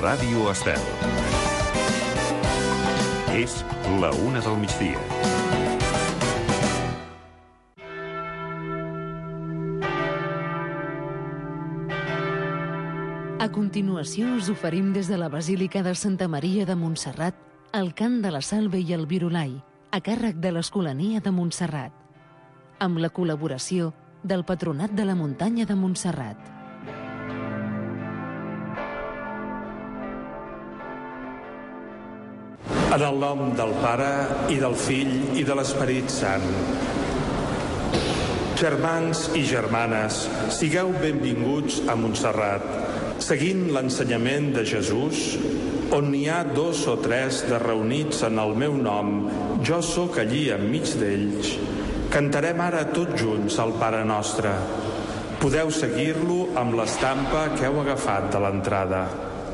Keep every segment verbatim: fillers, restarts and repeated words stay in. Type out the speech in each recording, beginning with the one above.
Ràdio Estel. És la una del migdia. A continuació us oferim des de la Basílica de Santa Maria de Montserrat el cant de la Salve i el Virolai, a càrrec de l'Escolania de Montserrat, amb la col·laboració del Patronat de la Muntanya de Montserrat. En el nom del Pare, i del Fill, i de l'Esperit Sant. Germans i germanes, sigueu benvinguts a Montserrat, seguint l'ensenyament de Jesús, on n'hi ha dos o tres de reunits en el meu nom, jo sóc allí enmig d'ells. Cantarem ara tots junts el Pare Nostre. Podeu seguir-lo amb l'estampa que heu agafat de l'entrada.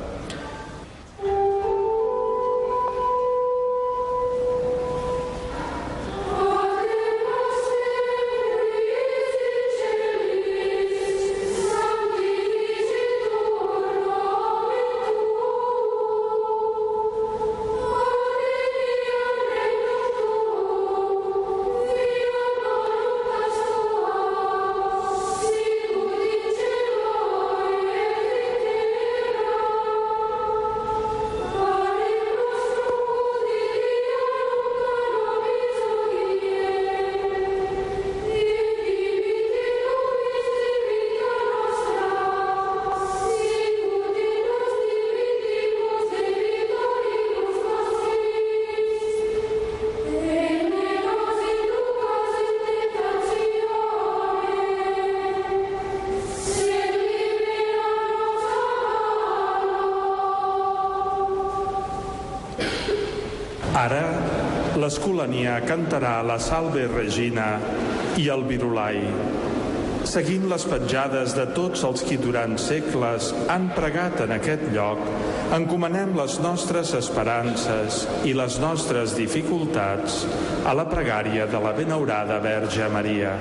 Ara, l'Escolania cantarà la Salve Regina i el Virolai, seguint les petjades de tots els qui durant segles han pregat en aquest lloc. Encomanem les nostres esperances i les nostres dificultats a la pregària de la benaurada Verge Maria.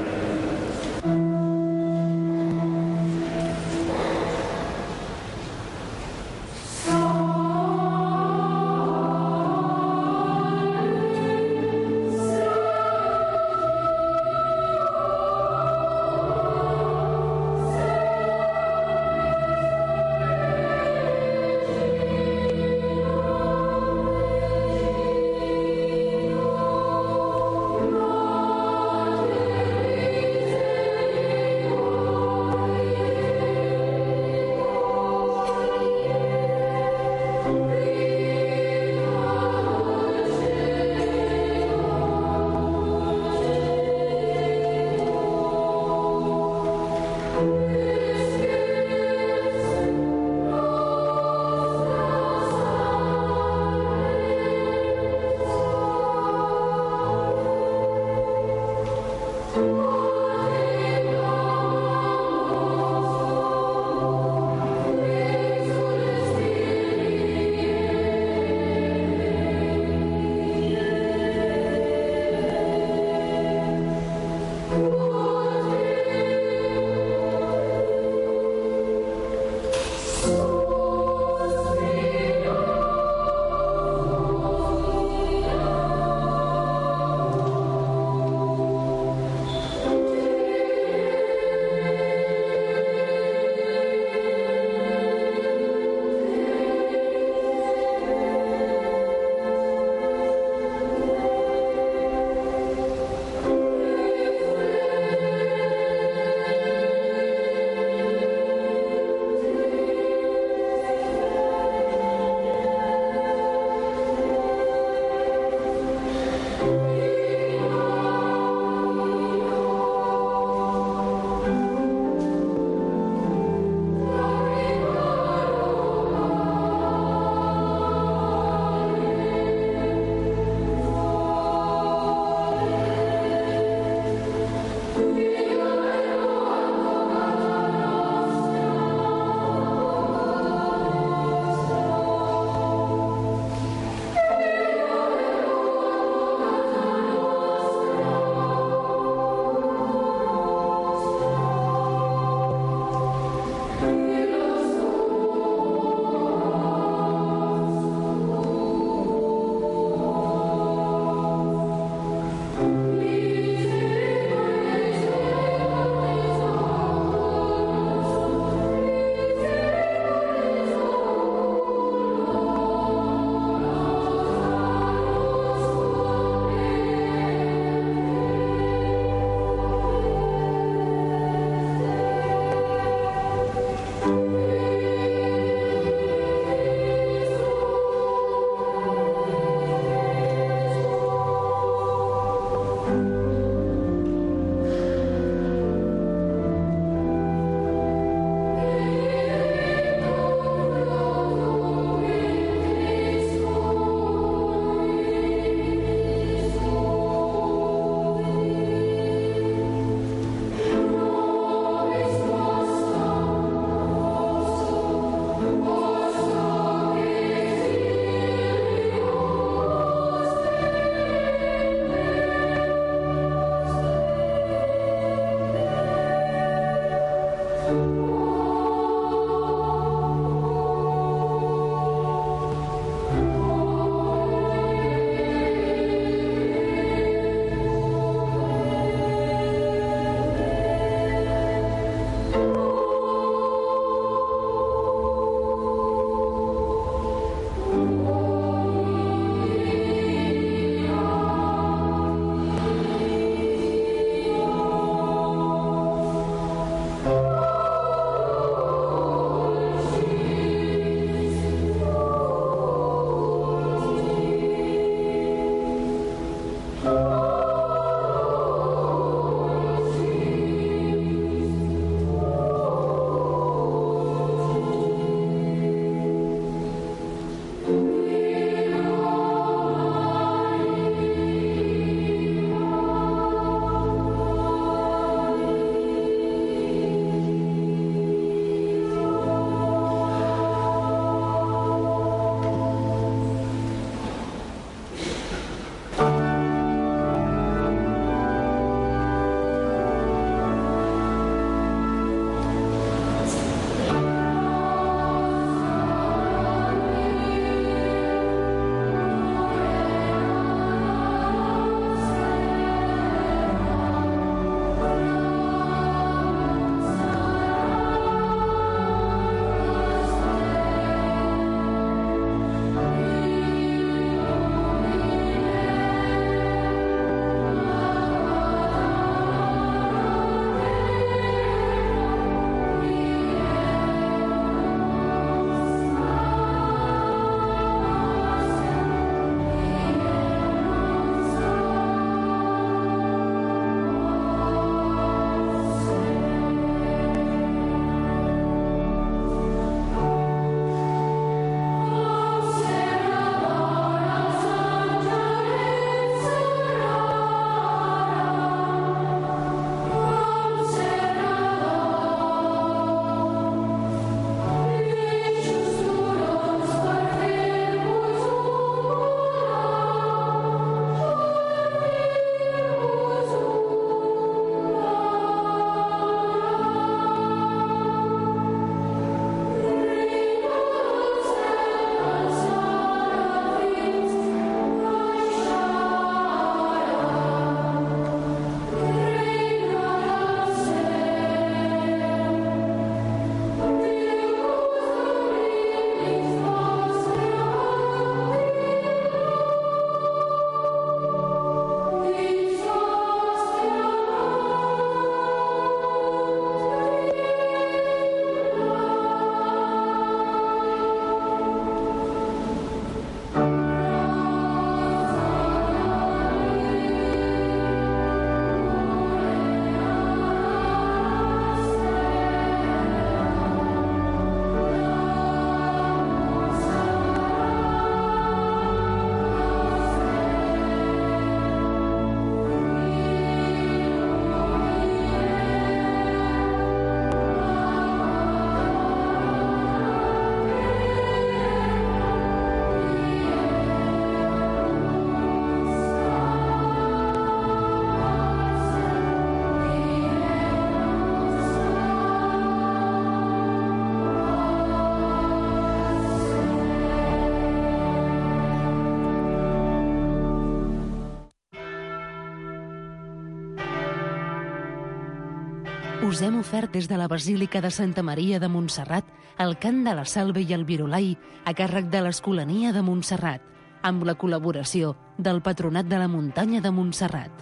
Us hem ofert des de la Basílica de Santa Maria de Montserrat el cant de la Salve i el Virolai a càrrec de l'Escolania de Montserrat, amb la col·laboració del Patronat de la Muntanya de Montserrat.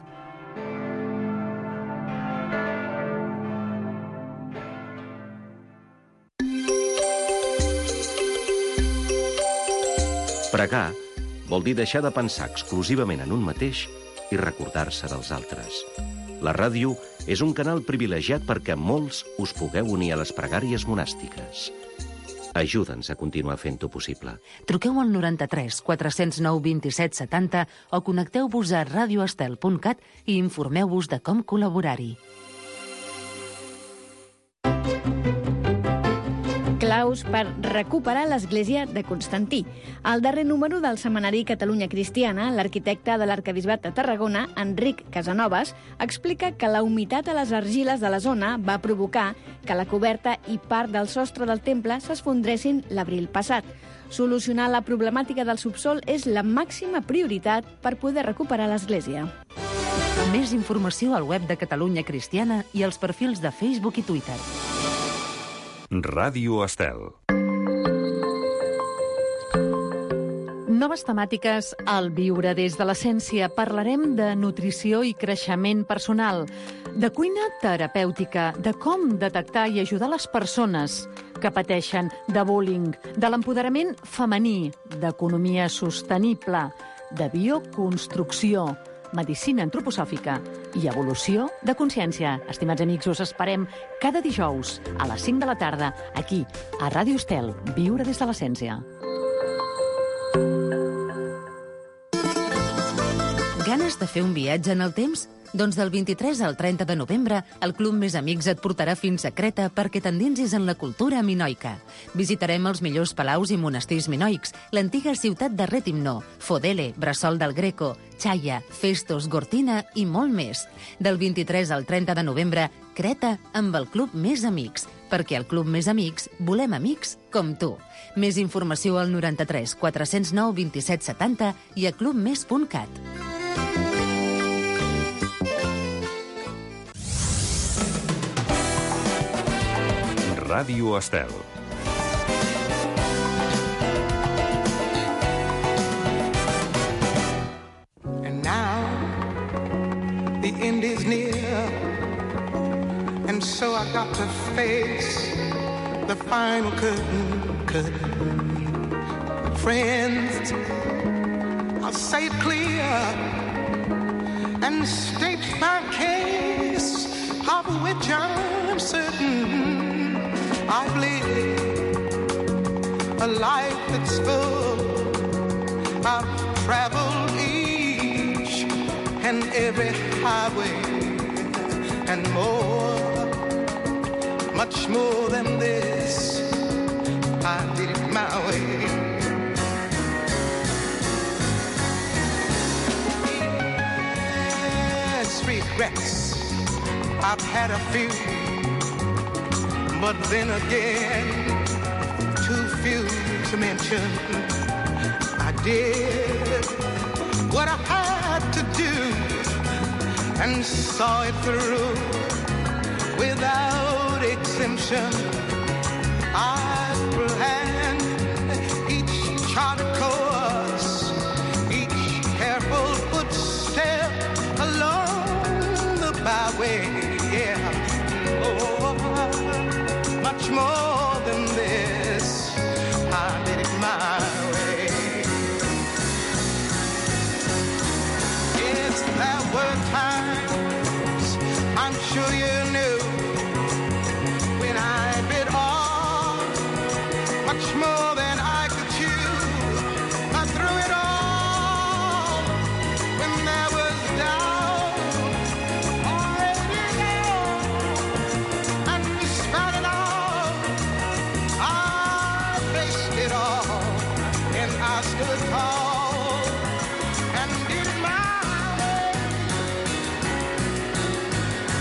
Pregar vol dir deixar de pensar exclusivament en un mateix i recordar-se dels altres. La ràdio és un canal privilegiat perquè molts us pugueu unir a les pregàries monàstiques. Ajuda'ns a continuar fent-ho possible. Truqueu al noranta-tres quatre cents nou vint-i-set setanta o connecteu-vos a radio estel punt cat i informeu-vos de com col·laborar-hi. Claus per recuperar l'església de Constantí. Al darrer número del setmanari Catalunya Cristiana, l'arquitecte de l'Arquebisbat de Tarragona, Enric Casanovas, explica que la humitat a les argiles de la zona va provocar que la coberta i part del sostre del temple s'esfondressin l'abril passat. Solucionar la problemàtica del subsol és la màxima prioritat per poder recuperar l'església. Més informació al web de Catalunya Cristiana i als perfils de Facebook i Twitter. Ràdio Estel. Noves temàtiques al Viure des de l'Essència. Parlarem de nutrició i creixement personal, de cuina terapèutica, de com detectar i ajudar les persones que pateixen de bullying, de l'empoderament femení, d'economia sostenible, de bioconstrucció, medicina antroposòfica i evolució de consciència. Estimats amics, us esperem cada dijous a les cinc de la tarda, aquí, a Ràdio Estel, Viure des de l'Essència. Ganes de fer un viatge en el temps? Doncs del vint-i-tres al trenta de novembre, el Club Més Amics et portarà fins a Creta perquè t'endinsis en la cultura minoica. Visitarem els millors palaus i monestirs minoics, l'antiga ciutat de Retimno, Fodele, Bressol del Greco, Chaia, Festos, Gortina i molt més. Del vint-i-tres al trenta de novembre, Creta amb el Club Més Amics, perquè al Club Més Amics volem amics com tu. Més informació al noranta-tres quatre cents nou vint-i-set setanta i a clubmes punt cat. Ràdio Estel. And now the end is near, and so I got to face the final curtain, curtain. Friends, I'll say it clear and state my case, of which I'm certain. I've lived a life that's full. I've traveled each and every highway and more, much more than this. I did it my way. Yes, regrets, I've had a few. But then again, too few to mention. I did what I had to do and saw it through without exemption. I planned each charted course, each careful footstep along the byway. Yeah, oh, much more than this, I did it my way. Yes, there were times, I'm sure you knew,